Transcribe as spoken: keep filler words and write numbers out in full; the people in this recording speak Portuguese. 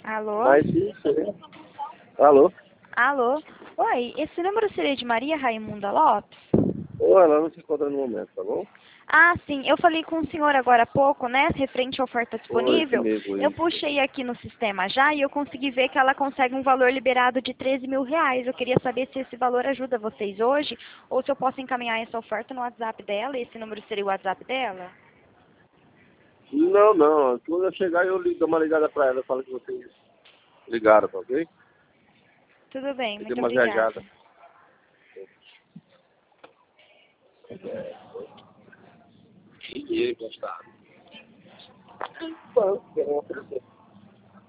Alô? Mas sim, sim. Alô? Alô? Oi, esse número seria de Maria Raimunda Lopes? Ou ela não se encontra no momento, tá bom? Ah, sim. Eu falei com o senhor agora há pouco, né? Referente à oferta Ou esse disponível. mesmo Eu aí. puxei aqui no sistema já e eu consegui ver que ela consegue um valor liberado de treze mil reais. Eu queria saber se esse valor ajuda vocês hoje ou se eu posso encaminhar essa oferta no WhatsApp dela. Esse número seria o WhatsApp dela? Não, não. Quando eu chegar, eu ligo, dou uma ligada pra ela. Eu falo que vocês ligaram, tá ok? Tudo bem, Eu dei muito uma obrigada. viajada. E gostado. Bom, quero oferecer.